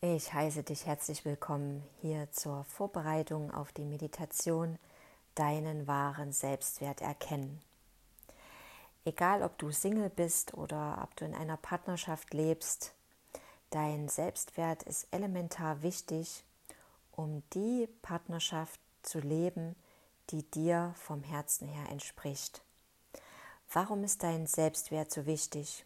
Ich heiße dich herzlich willkommen hier zur Vorbereitung auf die Meditation Deinen wahren Selbstwert erkennen. Egal, ob du Single bist oder ob du in einer Partnerschaft lebst, dein Selbstwert ist elementar wichtig, um die Partnerschaft zu leben, die dir vom Herzen her entspricht. Warum ist dein Selbstwert so wichtig?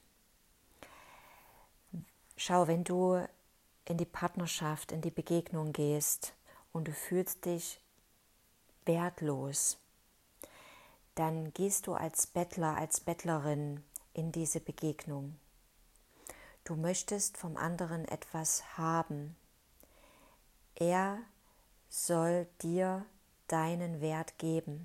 Schau, wenn du in die Partnerschaft, in die Begegnung gehst und du fühlst dich wertlos, dann gehst du als Bettler, als Bettlerin in diese Begegnung. Du möchtest vom anderen etwas haben. Er soll dir deinen Wert geben.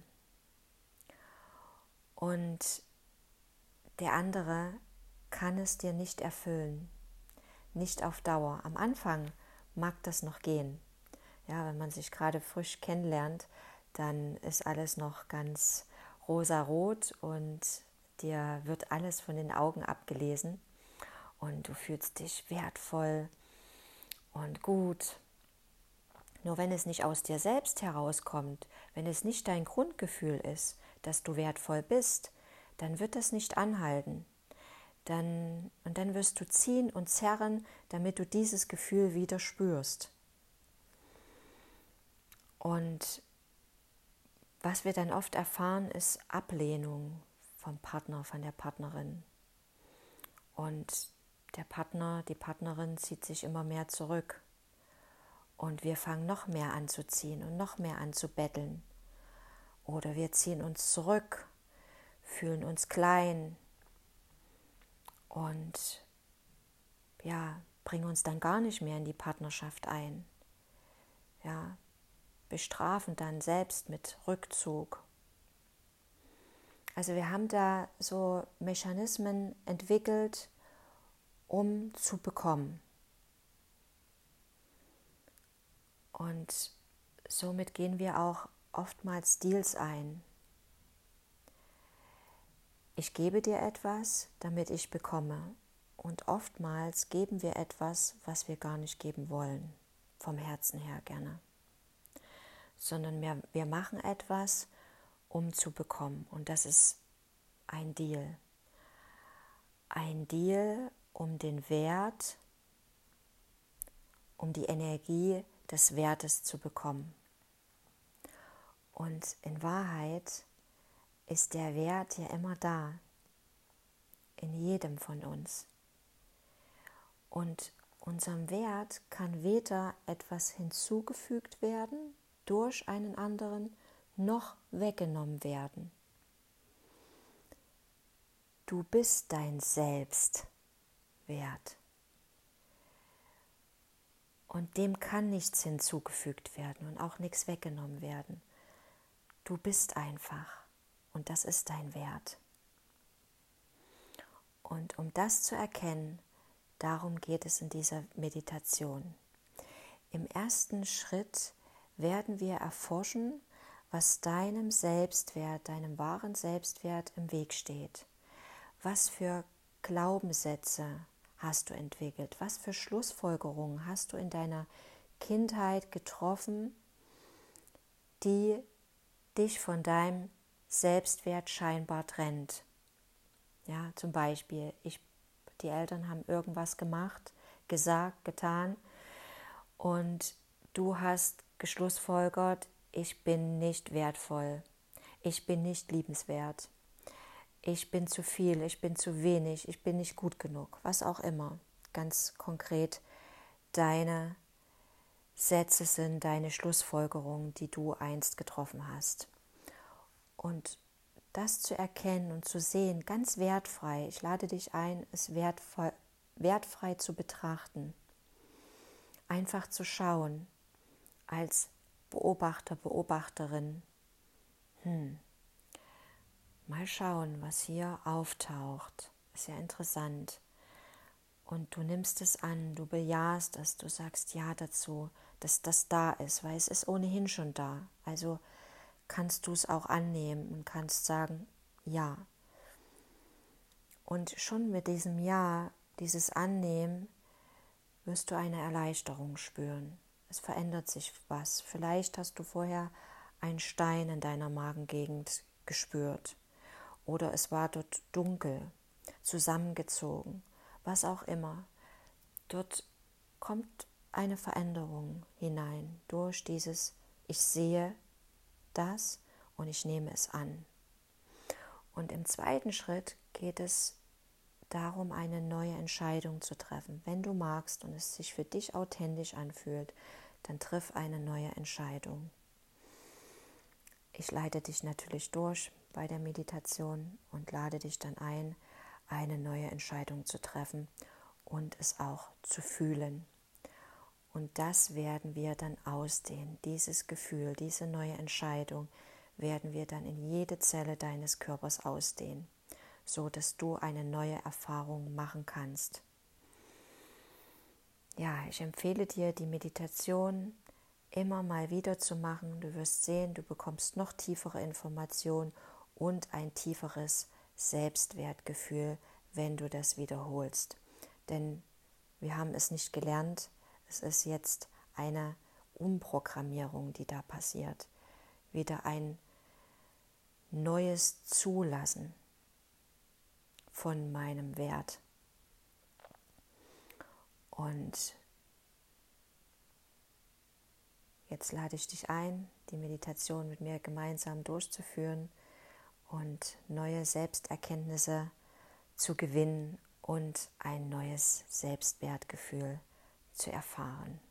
Und der andere kann es dir nicht erfüllen. Nicht auf Dauer. Am Anfang mag das noch gehen. Ja, wenn man sich gerade frisch kennenlernt, dann ist alles noch ganz rosarot und dir wird alles von den Augen abgelesen und du fühlst dich wertvoll und gut. Nur wenn es nicht aus dir selbst herauskommt, wenn es nicht dein Grundgefühl ist, dass du wertvoll bist, dann wird das nicht anhalten. Dann wirst du ziehen und zerren, damit du dieses Gefühl wieder spürst. Und was wir dann oft erfahren, ist Ablehnung vom Partner, von der Partnerin. Und der Partner, die Partnerin zieht sich immer mehr zurück. Und wir fangen noch mehr an zu ziehen und noch mehr an zu betteln. Oder wir ziehen uns zurück, fühlen uns klein und bringen uns dann gar nicht mehr in die Partnerschaft ein. Ja, bestrafen dann selbst mit Rückzug. Also wir haben da so Mechanismen entwickelt, um zu bekommen. Und somit gehen wir auch oftmals Deals ein. Ich gebe dir etwas, damit ich bekomme. Und oftmals geben wir etwas, was wir gar nicht geben wollen, vom Herzen her gerne. Sondern wir machen etwas, um zu bekommen. Und das ist ein Deal. Ein Deal um den Wert, um die Energie des Wertes zu bekommen. Und in Wahrheit ist der Wert ja immer da, in jedem von uns. Und unserem Wert kann weder etwas hinzugefügt werden durch einen anderen, noch weggenommen werden. Du bist dein Selbstwert. Und dem kann nichts hinzugefügt werden und auch nichts weggenommen werden. Du bist einfach und das ist dein Wert. Und um das zu erkennen, darum geht es in dieser Meditation. Im ersten Schritt werden wir erforschen, was deinem Selbstwert, deinem wahren Selbstwert im Weg steht. Was für Glaubenssätze hast du entwickelt? Was für Schlussfolgerungen hast du in deiner Kindheit getroffen, die dich von deinem Selbstwert scheinbar trennt? Ja, zum Beispiel, die Eltern haben irgendwas gemacht, gesagt, getan und du hast geschlussfolgert, ich bin nicht wertvoll, ich bin nicht liebenswert, ich bin zu viel, ich bin zu wenig, ich bin nicht gut genug, was auch immer. Ganz konkret deine Sätze sind, deine Schlussfolgerungen, die du einst getroffen hast. Und das zu erkennen und zu sehen, ganz wertfrei, ich lade dich ein, es wertfrei zu betrachten. Einfach zu schauen, als Beobachter, Beobachterin. Mal schauen, was hier auftaucht. Ist ja interessant. Und du nimmst es an, du bejahst es, du sagst ja dazu, dass das da ist, weil es ist ohnehin schon da. Also kannst du es auch annehmen und kannst sagen, ja. Und schon mit diesem Ja, dieses Annehmen, wirst du eine Erleichterung spüren. Es verändert sich was. Vielleicht hast du vorher einen Stein in deiner Magengegend gespürt oder es war dort dunkel, zusammengezogen, was auch immer. Dort kommt eine Veränderung hinein durch dieses Ich sehe das und ich nehme es an. Und im zweiten Schritt geht es darum, eine neue Entscheidung zu treffen. Wenn du magst und es sich für dich authentisch anfühlt, dann triff eine neue Entscheidung. Ich leite dich natürlich durch bei der Meditation und lade dich dann ein, eine neue Entscheidung zu treffen und es auch zu fühlen. Und das werden wir dann ausdehnen, dieses Gefühl, diese neue Entscheidung werden wir dann in jede Zelle deines Körpers ausdehnen, so dass du eine neue Erfahrung machen kannst. Ja, ich empfehle dir, die Meditation immer mal wieder zu machen. Du wirst sehen, du bekommst noch tiefere Informationen und ein tieferes Selbstwertgefühl, wenn du das wiederholst. Denn wir haben es nicht gelernt, es ist jetzt eine Umprogrammierung, die da passiert. Wieder ein neues Zulassen von meinem Wert. Und jetzt lade ich dich ein, die Meditation mit mir gemeinsam durchzuführen und neue Selbsterkenntnisse zu gewinnen und ein neues Selbstwertgefühl zu erfahren.